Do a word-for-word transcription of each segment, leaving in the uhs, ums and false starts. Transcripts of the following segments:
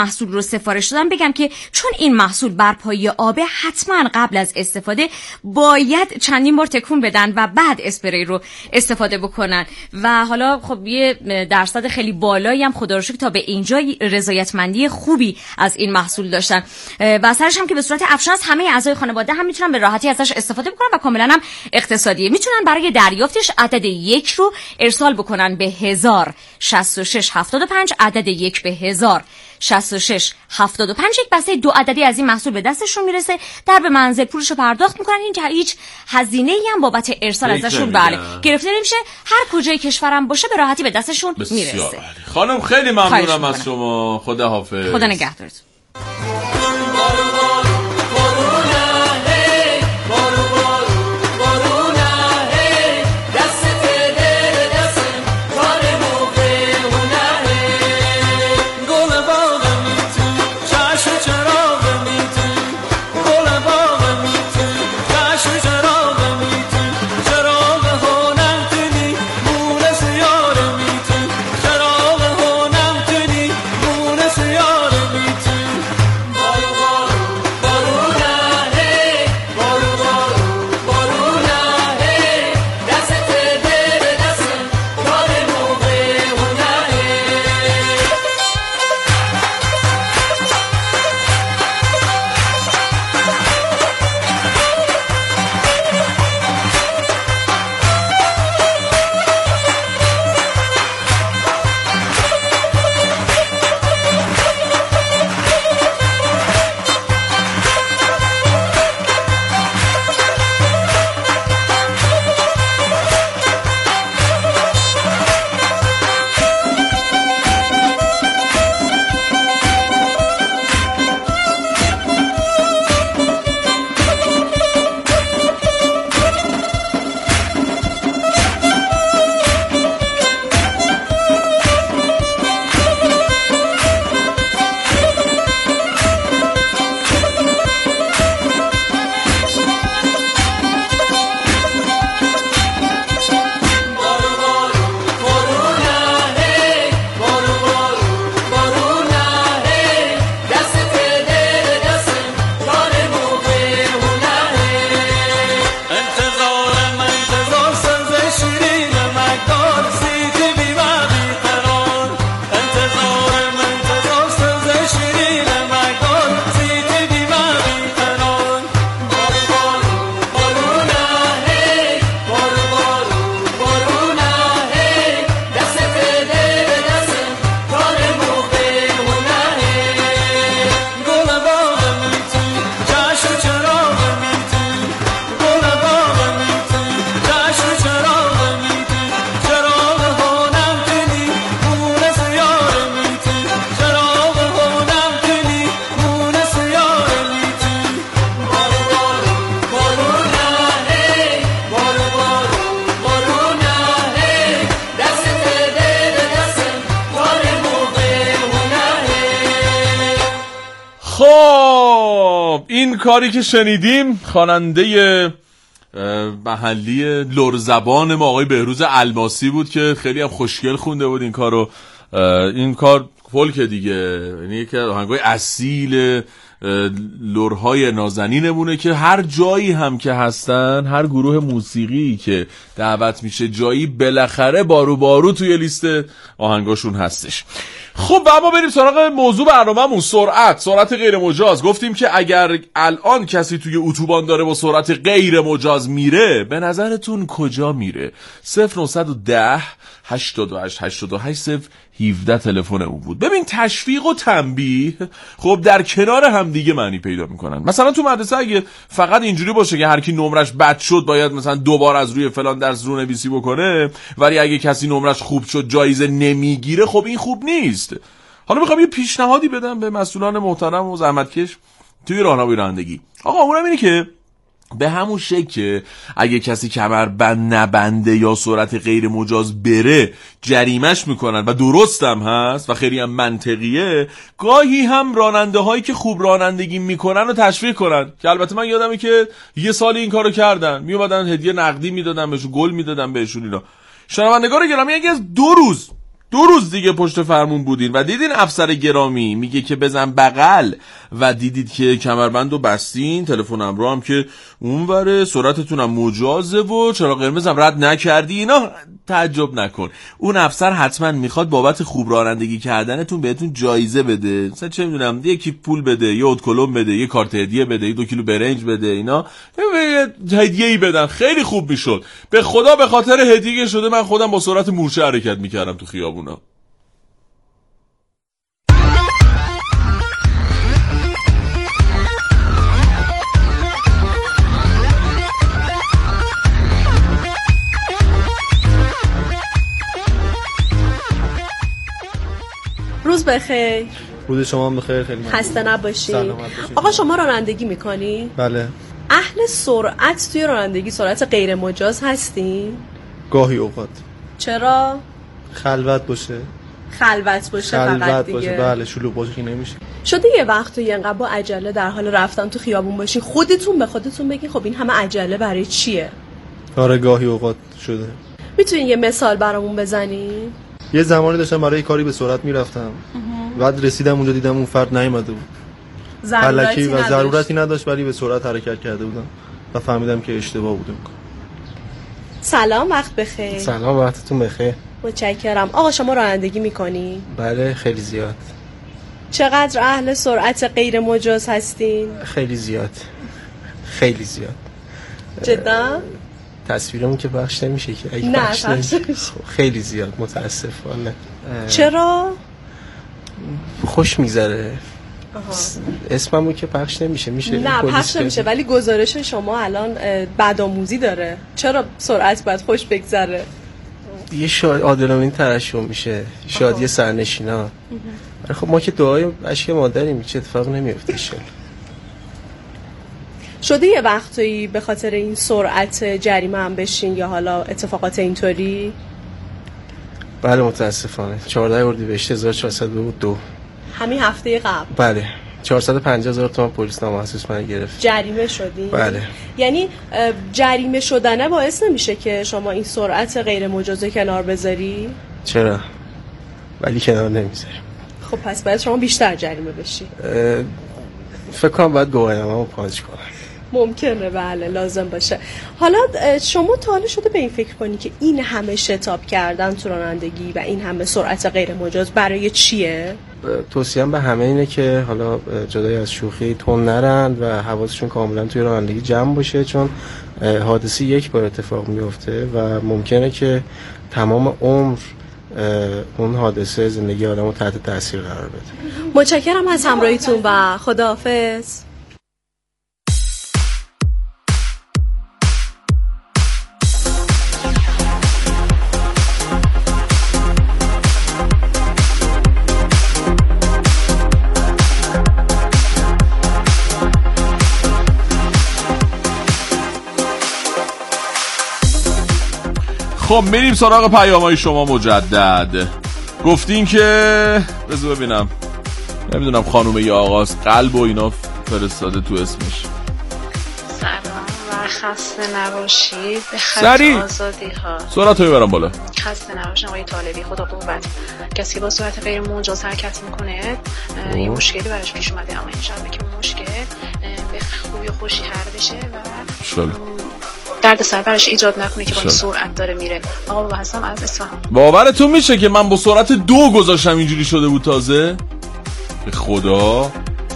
محصول رو سفارش دادن بگم که چون این محصول بر پایه آبه، حتما قبل از استفاده باید چندین بار تکون بدن و بعد اسپری رو استفاده بکنن و حالا خب یه درصد خیلی بالایی هم خدا رو شکر تا به اینجا رضایتمندی خوبی از این محصول داشتن و سرش هم که به صورت افشان است، همه اعضای خانواده هم میتونن به راحتی ازش استفاده بکنن و کاملا هم اقتصادیه. میتونن برای دریافتش عدد یک رو ارسال بکنن به هزار شصت و شش هفتاد و پنج، عدد یک به هزار شصت و شش هفتاد و پنج. یک بسته دو عددی از این محصول به دستشون میرسه، در به منزل پولش رو پرداخت میکنن. این هیچ هزینه‌ای هم بابت ارسال ازشون بله گرفته نمیشه، هر کجای کشورم باشه به راحتی به دستشون میرسه. خانم خیلی ممنونم از شما. خدا حافظ. خدا نگهدارتون. خب این کاری که شنیدیم خواننده محلی لرزبان ما آقای بهروز الماسی بود که خیلی هم خوشگل خونده بود این کارو. این کار فولک دیگه، یعنی که آهنگای اصیل لرهای نازنینمونه که هر جایی هم که هستن، هر گروه موسیقی که دعوت میشه جایی بالاخره بارو بارو توی لیست آهنگاشون هستش. خب و اما بریم سراغ موضوع برنامه‌مون، سرعت سرعت غیر مجاز. گفتیم که اگر الان کسی توی اتوبان داره با سرعت غیر مجاز میره، به نظرتون کجا میره؟ صفر نهصد و ده هشتاد و هشت هشتاد و هشت صفر هفده تلفن اون بود. ببین تشویق و تنبیه خب در کنار هم دیگه معنی پیدا میکنن. مثلا تو مدرسه اگه فقط اینجوری باشه که هر کی نمرش بد شد باید مثلا دوبار از روی فلان درس رونویسی بکنه، ولی اگه کسی نمرش خوب شد جایزه نمیگیره، خب این خوب نیست. حالا میخوام یه پیشنهادی بدم به مسئولان محترم و زحمتکش توی راهنمایی رانندگی. آقا اونم اینه که به همون شکل که اگه کسی کمربند نبنده یا سرعت غیر مجاز بره جریمش میکنن و درستم هست و خیلی هم منطقیه، گاهی هم راننده هایی که خوب رانندگی میکنن رو تشویق کنن. که البته من یادمه که یه سال این کارو کردن، میومدن هدیه نقدی میدادن بهشون، گل میدادن بهشون. اینا شنوندگان گرامی، اگه از دو روز دو روز دیگه پشت فرمون بودین و دیدین افسر گرامی میگه که بزن بغل و دیدید که کمربندو بستین، تلفنم رو هم که اونوره، سرعتتون هم مجازه و چراغ قرمز هم رد نکردی، اینا تعجب نکن. اون افسر حتما میخواد بابت خوب رانندگی کردنتون بهتون جایزه بده، مثلا چه میدونم یکی پول بده، یه ادکلم بده، یه کارت هدیه بده، یه دو کیلو برنج بده، اینا هدیه‌ای بدن. خیلی خوب میشد. به خدا به خاطر هدیه شده من خودم با سرعت مورچه حرکت میکردم تو خیابونا. روز بخیر. روز شما بخیر. خیلی ممنون. خسته نباشید. آقا شما رانندگی میکنی؟ بله. اهل سرعت توی رانندگی، سرعت غیر مجاز هستی؟ گاهی اوقات. چرا؟ خلوت باشه. خلوت باشه خلوت فقط دیگه. باشه. بله شلوغ باشه که نمیشه. شده یه وقتی انقدر با عجله در حال رفتن تو خیابون باشین خودتون به خودتون بگین خب این همه عجله برای چیه؟ آره گاهی اوقات شده. میتونین یه مثال برامون بزنی؟ یه زمانی داشتم برای کاری به سرعت میرفتم. بعد رسیدم اونجا دیدم اون فرد نیومده بود. ضرورتی و ضرورتی نداشت ولی به سرعت حرکت کرده بودم و فهمیدم که اشتباه بوده. سلام، وقت بخیر. سلام، وقتتون بخیر. متشکرم. آقا شما رانندگی میکنی؟ بله خیلی زیاد. چقدر اهل سرعت غیر مجاز هستین؟ خیلی زیاد. خیلی زیاد. جدا؟ تصویرمون که بخش نمیشه که اگه نه بخش نمیشه. خیلی زیاد متاسفانه. چرا؟ خوش میذاره. اسممون که پخش نمیشه. میشه نه پخش نمیشه ولی گزارش شما الان بدآموزی داره. چرا سرعت باید خوش بگذره؟ یه شاد آدرنالین ترشح میشه، شادی سرنشینا. خب ما که دعای اشک مادریم، هیچ اتفاق نمیفته. شده یه وقتی به خاطر این سرعت جریمه هم بشین یا حالا اتفاقات اینطوری؟ بله متاسفانه. چهارده اردیبهشت هزار و چهارصد و دو همین هفته قبل. بله چهارصد و پنجاه هزار تومان پلیس نامحسوس من گرفت. جریمه شدی؟ بله. یعنی جریمه شدنه باعث نمیشه که شما این سرعت غیر مجازه کنار بذاری؟ چرا؟ ولی کنار نمیذاریم. خب پس باید شما بیشتر جریمه بشی. فکر کنم باید گواهینامه‌مو پاچ کنم. ممکنه، بله لازم باشه. حالا شما تا حالا شده به این فکر کنی که این همه شتاب کردن تو رانندگی و این همه سرعت غیر مجاز برای چیه؟ توصیه‌ام به همه اینه که حالا جدای از شوخی تون نرن و حواسشون کاملا توی رانندگی جمع باشه، چون حادثه یک بار اتفاق میفته و ممکنه که تمام عمر اون حادثه زندگی آدمو تحت تاثیر قرار بده. متشکرم از همراهیتون و خداحافظ. خب میریم سراغ پیام‌های شما مجدد. گفتین که بذار ببینم، نمیدونم خانوم یا آقاست، قلب و اینا فرستاده تو اسمش. سلام و خسته نباشید. به خط آزادی ها سرعت هایی برم بالا. خسته نباشید آقای طالبی. خدا قوت. کسی با سرعت غیر مجاز حرکت میکنه یه مشکلی براش پیش اومده، اما انشالله که اون مشکل به خوبی و خوشی حل بشه و درد سر برش ایجاد نکنه که با این سرعت داره میره. آقا بابا هستم از اصفهان. باورتون میشه که من با سرعت دو گذاشتم اینجوری شده بود تازه؟ به خدا.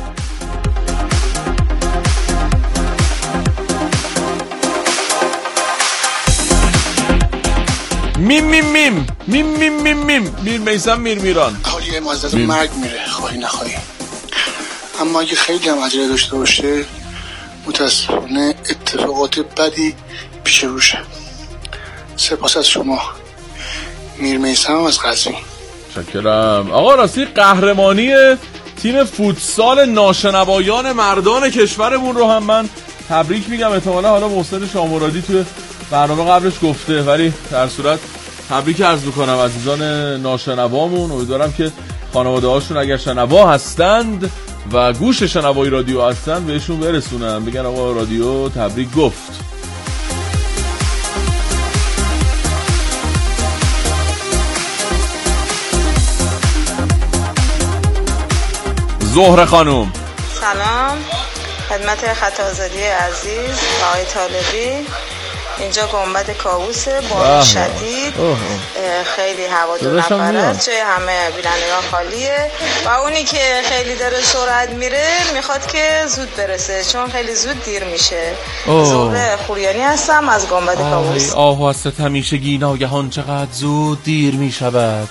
میم میم میم میم میم میم میم میر میسم میر میران حالی معزز مرگ میره خواهی نخواهی، اما اگه خیلی هم عجله داشته باشه متاسفانه اتفاقات بدی پیش روشه. سپاس از شما. میر میسم از قزوین. شکرم. آقا راستی قهرمانی تیم فوتسال ناشنوایان مردان کشورمون رو هم من تبریک میگم. احتمالا حالا محسن شامرادی توی برنامه قبلش گفته، ولی در صورت تبریک عرض میکنم عزیزان ناشنوامون. امیدوارم که خانواده هاشون اگر شنوا هستند و گوش شنوایی رادیو هستند بهشون برسونن، بگن آقا رادیو تبریک گفت. زهره خانم. سلام خدمت خط آزادی عزیز آقای طالبی. اینجا گنبد کاووسه بارون شدید، خیلی هوا دو نفره است، جای همه بینندگان خالیه و اونی که خیلی داره سرعت میره میخواد که زود برسه چون خیلی زود دیر میشه. زهره خوریانی هستم از گنبد کاووس. آه هست همیشگی ناگهان چقدر زود دیر میشود.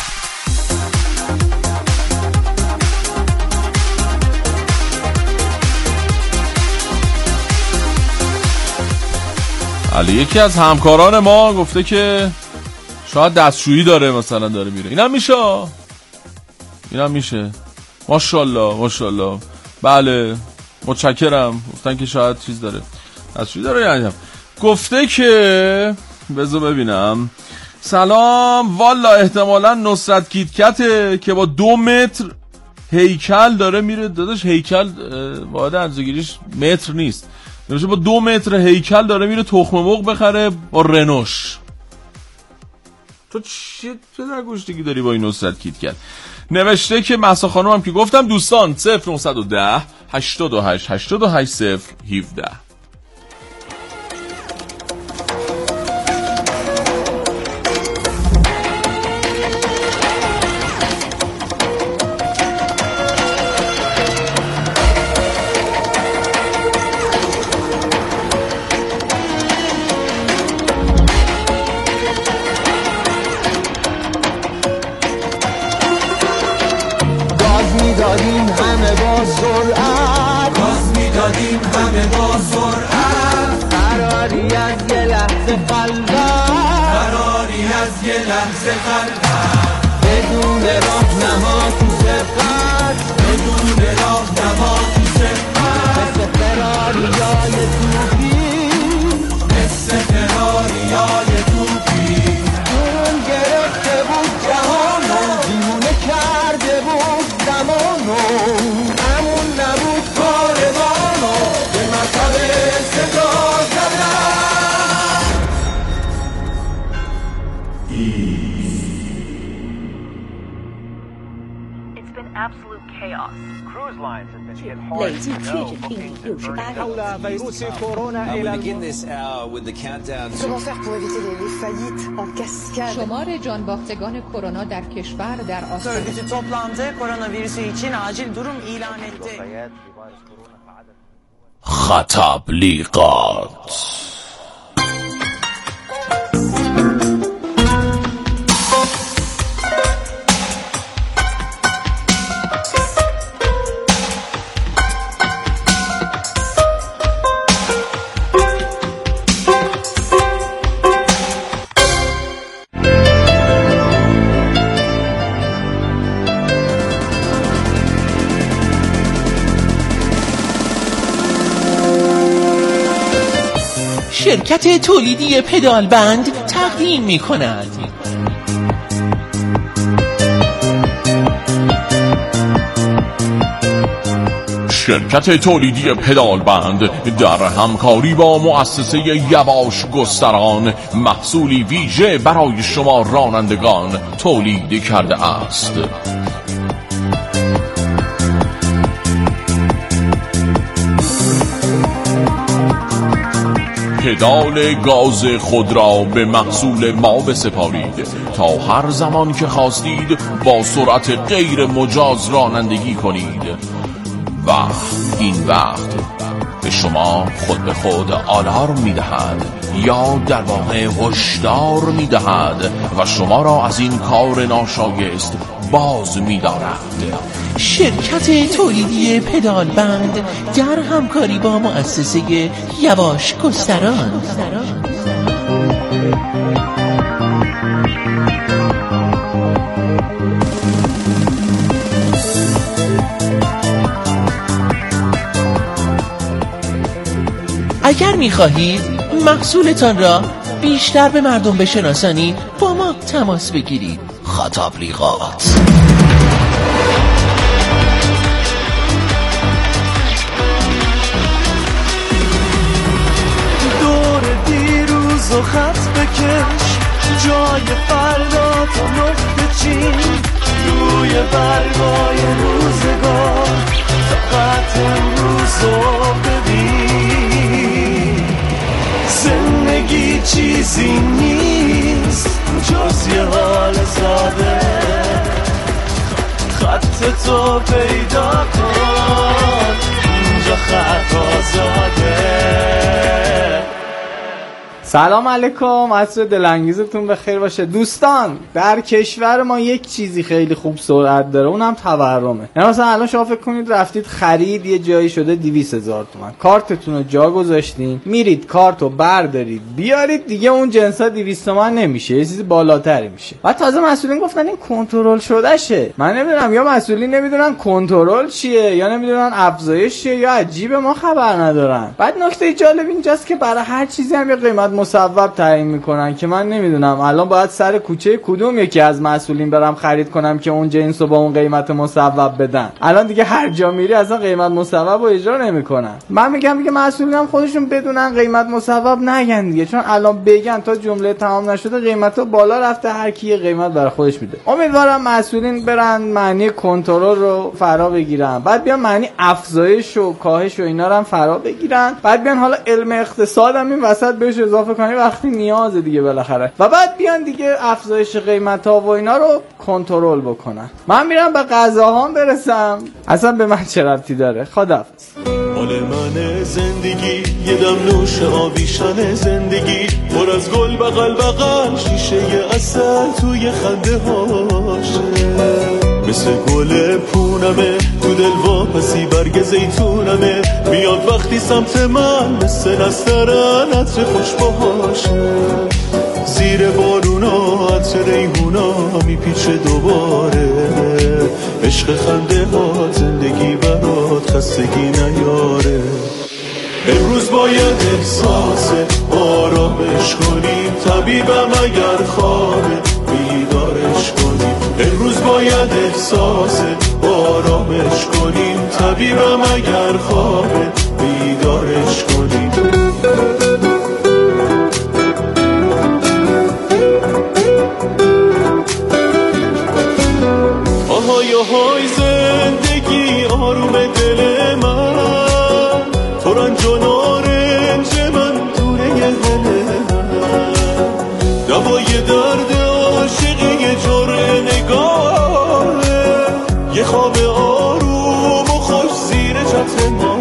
علی یکی از همکاران ما گفته که شاید دستشویی داره مثلا داره میره. اینم میشه اینم میشه ماشاءالله ماشاءالله. بله متشکرم. گفتن که شاید چیز داره دستشویی داره. یعنی گفته که بذار ببینم. سلام والا احتمالا نصرت کیتکته که با دو متر هیکل داره میره. داداش هیکل واحد اندازه‌گیریش متر نیست. نمیشه با دو متر هیکل داره میره تخم مرغ بخره با رنوش. تو چه پدر گوشتگی داری با این نصرت کیتکت؟ نوشته که مهسا خانم هم که گفتم دوستان صفر نهصد و ده هشتاد و هشت هشتاد و هشت صفر هفده. بدون راهنما تو سبقت بدون راهنما تو سبقت مثل فراریای توپی مثل فراریای توپی دورون گرفته بود جهانو دیونه کرده بود زمانو همون نبود کاروانو به مطب صدا زدن. Absolute chaos. Cruise lines have been hit hard. virus corona et la begin this hour with the countdown. Comment faire pour éviter les faillites en cascade? شمار جانباختگان کرونا در کشور در آستانه örgütü toplandı. Koronavirüsü için acil durum ilan etti. خطابلیقات. شرکت تولیدی پدال بند تقدیم می کند شرکت تولیدی پدال بند در همکاری با مؤسسه یواش گستران محصولی ویژه برای شما رانندگان تولید کرده است. پدال گاز خود را به محصول ما بسپارید تا هر زمان که خواستید با سرعت غیر مجاز رانندگی کنید و این وقت به شما خود به خود آلارم میدهد یا در واقع هشدار میدهد و شما را از این کار ناشایست باز می‌دارد. شرکت تولیدی پدال بند در همکاری با مؤسسه یواش گستران. اگر می‌خواهید محصولتان را بیشتر به مردم بشناسانید با ما تماس بگیرید. خطابلیقات. دور دیروز و خط بکش جای فردا تو نقطه چین روی برگای روزگار چیزی نیست جز یه حال ساده خط تو پیدا کن اینجا خط آزاده. سلام علیکم، عصر دلانگیزتون بخیر باشه دوستان. در کشور ما یک چیزی خیلی خوب سرعت داره، اونم تورمه. یعنی مثلا الان شما فکر کنید رفتید خرید یه جایی شده دویست هزار تومان، کارتتون رو جا گذاشتین، میرید کارتو بردارید بیارید، دیگه اون جنسا دویست تومان نمیشه، یه چیزی بالاتری میشه. بعد تازه مسئولین گفتن این کنترل شده شه. من نمیدونم یا مسئولین نمیدونن کنترل چیه یا نمیدونن افزایش چیه یا عجیبه ما خبر ندارن. بعد نکته جالب اینجاست که برای هر چیزی هم یه قیمت مصوب تعیین میکنن که من نمیدونم الان باید سر کوچه کدوم یکی از مسئولین برم خرید کنم که اون جنس رو با اون قیمت مصوب بدن. الان دیگه هر جا میری اصلا قیمت مصوب رو اجرا نمیکنن. من میگم دیگه مسئولین هم خودشون بدونن قیمت مصوب نگن دیگه، چون الان بگن تا جمله تمام نشده قیمت ها بالا رفته، هر کی قیمت برای خودش میده. امیدوارم مسئولین برن معنی کنترل رو فرا بگیرن، بعد بیان معنی افزایش و کاهش و اینا رو هم فرا بگیرن، بعد بیان حالا علم اقتصاد هم این وسط بهش اضافه کنی وقتی نیازه دیگه بالاخره، و بعد بیان دیگه افزایش قیمت ها و اینا رو کنترل بکنن. من میرم به غذاهام برسم، اصلا به من چه ربطی داره. خداحافظ. مال من زندگی یه دم نوش آویشن زندگی، پر از گل بغل بغل شیشه عسل توی خنده هاشه، مثل گل پونمه تو دل واپسی برگ زیتونمه، میاد وقتی سمت من مثل نسترن عطر خوش باشه، زیر بارونا عطر ریحونا میپیچه دوباره، عشق خنده ها زندگی برات خستگی نیاره. امروز باید احساس آرامش کنیم، طبیبم اگر خوابه بیدارش کنیم. امروز باید احساس آرامش کنیم، طبیبم اگر خوابه بیدارش کنیم. آهای آهای زندگی آروم دل من، تو رنج و نارنج من دونه دل من، دوای درد عاشقی یه جرعه نگاهه، یه خواب آروم و خوش زیر چتر ما،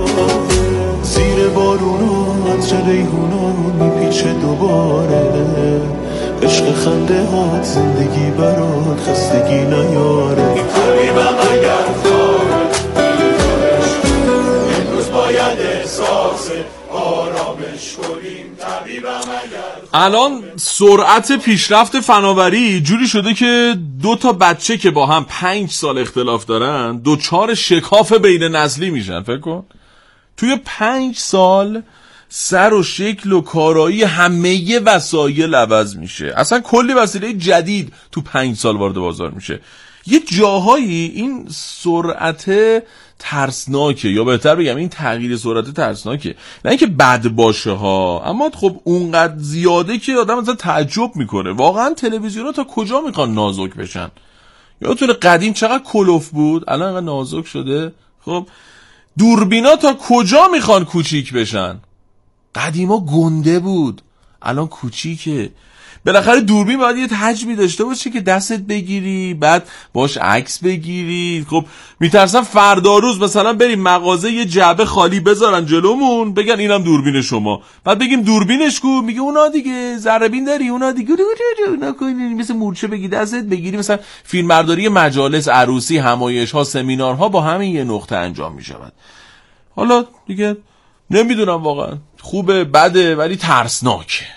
زیر بارون عطر ریحونا میپیچه دوباره، عشق خنده ها زندگی برات خستگی نیاره. طبیبم اگر خوابه بیدارش کنیم، امروز باید احساس آرامش کنیم، طبیبم اگر. الان سرعت پیشرفت فناوری جوری شده که دو تا بچه که با هم پنج سال اختلاف دارن دوچار شکاف بین نسلی میشن. فکر کن توی پنج سال سر و شکل و کارایی همه وسایل عوض میشه، اصلا کلی وسیله جدید تو پنج سال وارد بازار میشه. یه جاهایی این سرعت ترسناکه، یا بهتر بگم این تغییر سرعت ترسناکه، نه اینکه بد باشه ها، اما خب اونقدر زیاده که آدم مثلا تعجب میکنه واقعا تلویزیون‌ها تا کجا میخوان نازک بشن. یادتونه قدیم چقدر کلوف بود، الان انقدر نازک شده. خب دوربینا تا کجا میخوان کوچیک بشن؟ قدیما گنده بود، الان کوچیکه. بالاخره دوربین باید یه حجمی داشته باشه که دستت بگیری بعد باش عکس بگیری. خب میترسم فردا روز مثلا بریم مغازه یه جعبه خالی بذارن جلومون بگن اینم دوربین شما، بعد بگیم دوربینش کو، میگه اونا دیگه ذره بین داری، اونا دیگه اونا کنی، مثل مورچه بگی دستت بگیری. مثلا فیلمبرداری مجالس عروسی، همایش ها، سمینارها با همین یه نقطه انجام میشود. حالا دیگه نمیدونم واقعا خوبه بده ولی ترسناکه.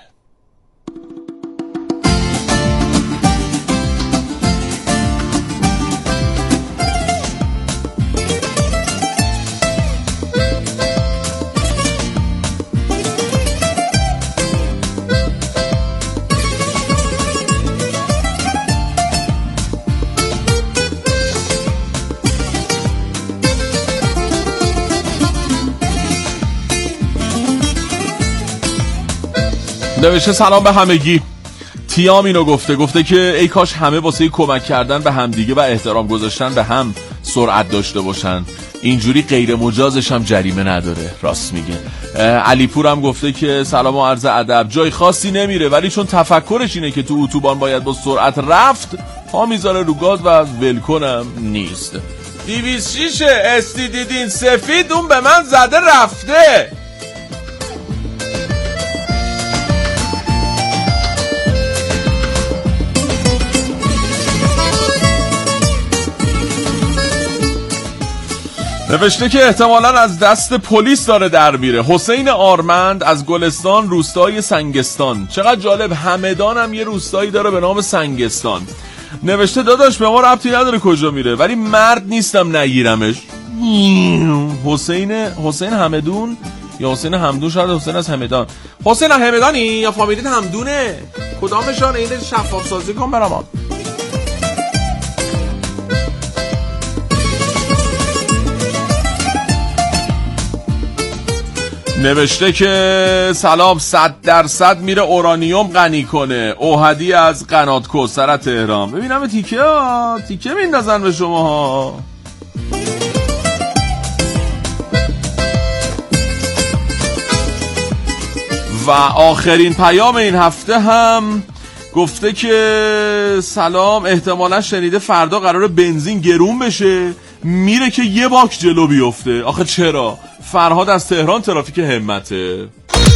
نوشته سلام به همگی. تیام اینو گفته گفته که ای کاش همه واسه کمک کردن به همدیگه و احترام گذاشتن به هم سرعت داشته باشن. اینجوری غیر مجازش هم جریمه نداره. راست میگه. علیپور هم گفته که سلام و عرض ادب، جای خاصی نمیره ولی چون تفکرش اینه که تو اتوبان باید با سرعت رفت، پا میذاره رو گاز و ولکنم نیست. دیویس شیشه استی دیدین سفید اون به من زده رفته. نوشته که احتمالاً از دست پلیس داره در میره. حسین آرمند از گلستان، روستای سنگستان. چقدر جالب، همدان هم یه روستایی داره به نام سنگستان. نوشته داداش به ما ربطی نداره کجا میره ولی مرد نیستم نگیرمش. حسین حسین همدون یا حسین همدون، شاید حسین از همدان. حسین همدانی یا فامیلیت همدونه؟ کدامشان؟ این شفاف سازی کن برام. نوشته که سلام، صد درصد میره اورانیوم غنی کنه. اوهدی از قناتکو سر تهران. ببینم تیکه ها تیکه میندازن به شما ها. و آخرین پیام این هفته هم گفته که سلام، احتمالا شنیده فردا قراره بنزین گرون بشه، میره که یه باک جلو بیفته. آخه چرا؟ فرهاد از تهران، ترافیک همته.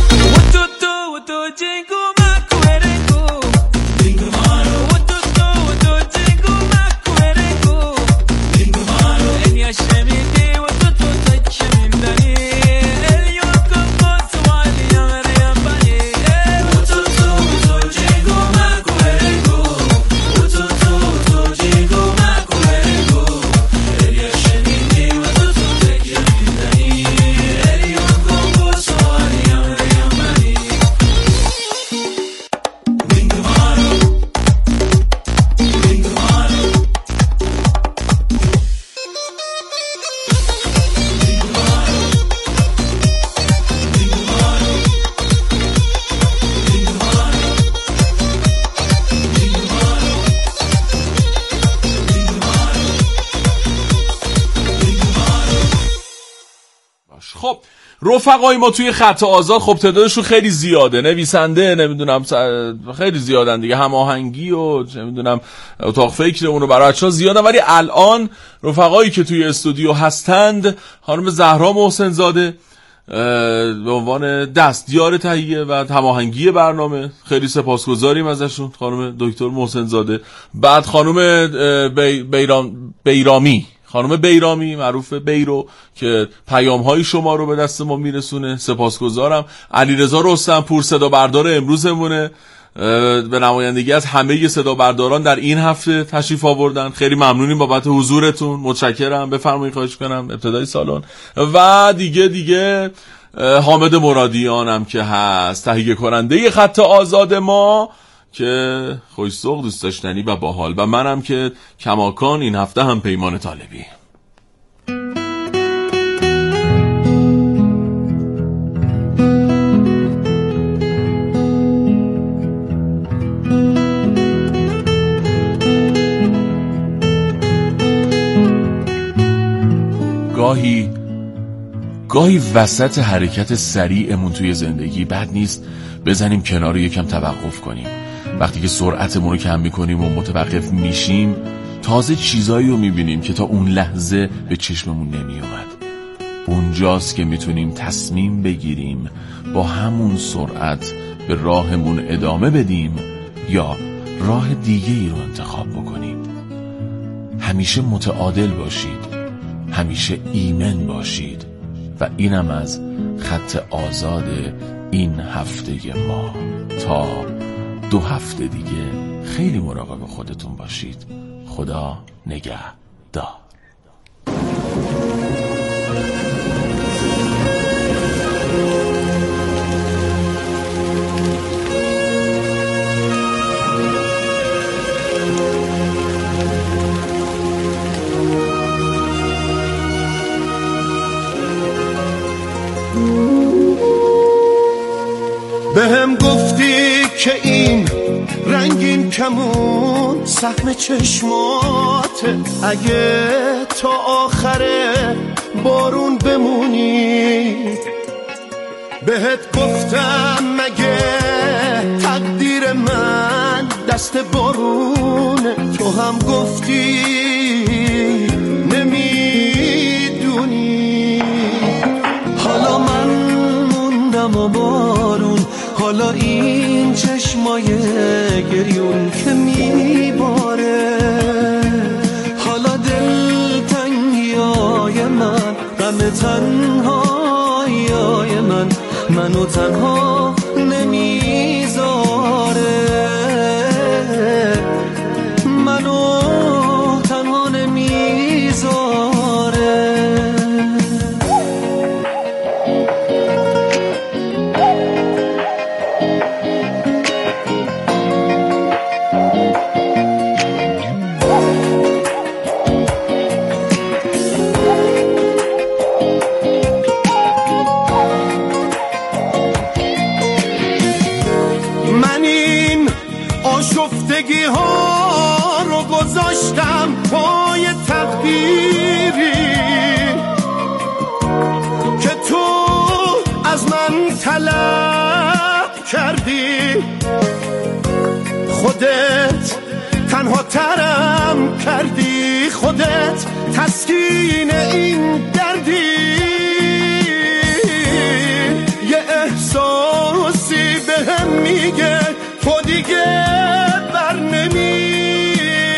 خب رفقای ما توی خط آزاد خب تعدادشون خیلی زیاده، نویسنده نمیدونم خیلی زیادن دیگه، هماهنگی و نمیدونم اتاق فکرمون رو برای بچه‌ها زیادن، ولی الان رفقایی که توی استودیو هستند خانم زهرا محسن زاده به عنوان دستیار تهیه و هماهنگی برنامه، خیلی سپاسگزاریم ازشون، خانم دکتر محسن زاده. بعد خانم بی بیرام بیرامی خانم بیرامی معروف بیرو که پیام‌های شما رو به دست ما میرسونه، سپاسگزارم. علیرضا رستمپور صدا بردار امروزمونه، به نمایندگی از همه صدا برداران در این هفته تشریف آوردن، خیلی ممنونیم بابت حضورتون، متشکرم. بفرمایید، خواهش کنم ابتدای سالن. و دیگه دیگه حامد مرادیانم که هست تهیه کننده خط آزاد ما که خوش‌ذوق، دوست داشتنی و باحال، و منم که کماکان این هفته هم پیمان طالبی. گاهی گاهی وسط حرکت سریعمون توی زندگی بد نیست بزنیم کنار، یکم توقف کنیم. وقتی که سرعتمون رو کم میکنیم و متوقف میشیم، تازه چیزایی رو میبینیم که تا اون لحظه به چشممون نمیومد. اونجاست که میتونیم تصمیم بگیریم با همون سرعت به راهمون ادامه بدیم یا راه دیگه ای رو انتخاب بکنیم. همیشه متعادل باشید، همیشه ایمن باشید. و اینم از خط آزاد این هفته ما. تا دو هفته دیگه خیلی مراقب خودتون باشید. خدا نگهدار. به هم گفتی که این رنگین کمون سهم چشماته، اگه تا آخره بارون بمونی. بهت گفتم مگه تقدیر من دست بارونه، تو هم گفتی نمیدونی. حالا من موندم و بارون، حالا این چشمای گریون که میباره، حالا دلتنگیای من، غم تنهایای من منو تنها نمیذاره، منو تنها نمیذاره. آشفتگی ها رو گذاشتم پای تقدیری که تو از من طلب کردی. خودت تنها ترم کردی، خودت تسکین این دردی. یه احساسی بهم میگه تو دیگه بر نمی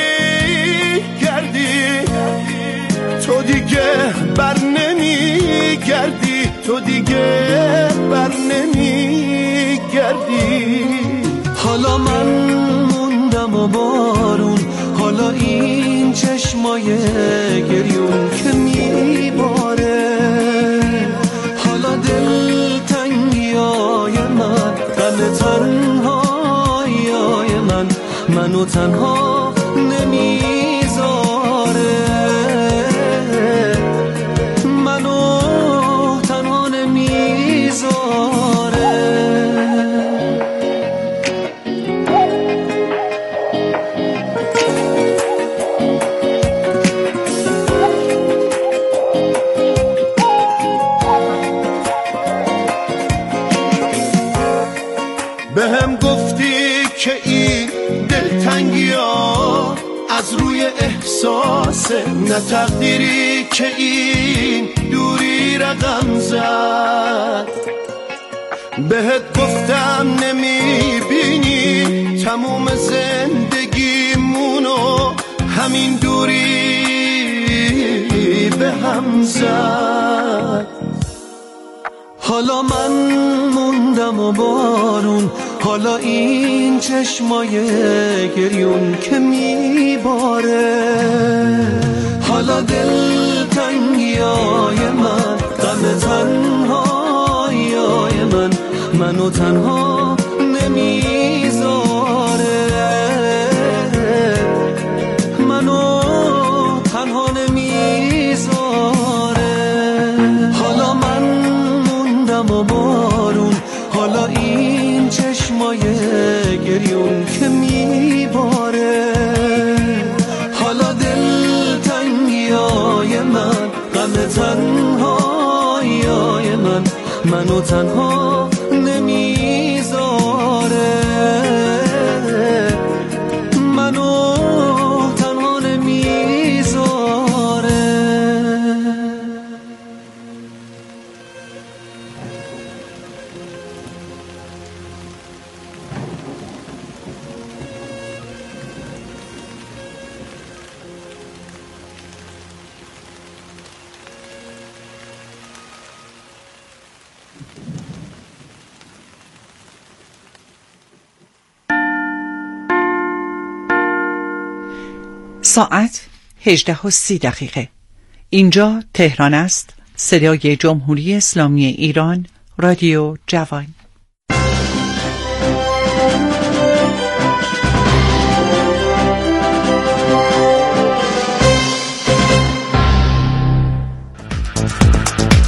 گردی، تو دیگه بر نمی گردی، تو دیگه بر نمی گردی. حالا من موندم و بارون، حالا این چشمای گریون که میباره، حالا دلتنگیای من، غم تنهایای من منو تنها نمیذاره، منو تنها نمیذاره. بهم گفتی که این دلتنگی ها از روی احساسه، نه تقدیری که این دوری رقم زد. بهت گفتم نمیبینی تموم زندگیمونو همین دوری به هم زد. حالا من موندم و بارون، حالا این چشمای گریون که میباره، حالا دلتنگیای من، غم تنهایای من منو تنها نمیذاره، منو تنها نمیذاره. حالا من موندم و بارون، حالا این چشمای گریون که میباره، حالا دلتنگیای من، غم تنهایای من منو تنها نمیذاره، منو تنها نمیذاره. ساعت هجده و سی دقیقه. اینجا تهران است. صدای جمهوری اسلامی ایران، رادیو جوان.